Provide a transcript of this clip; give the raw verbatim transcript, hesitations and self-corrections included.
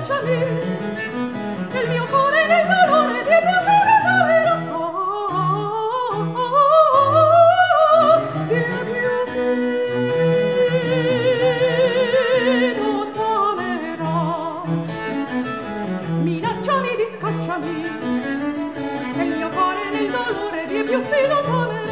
scacciami, che il mio cuore nel dolore di più fino tolera. Di più fino tolera. Minacciami di scacciami, che il mio cuore nel dolore di più fino tolera.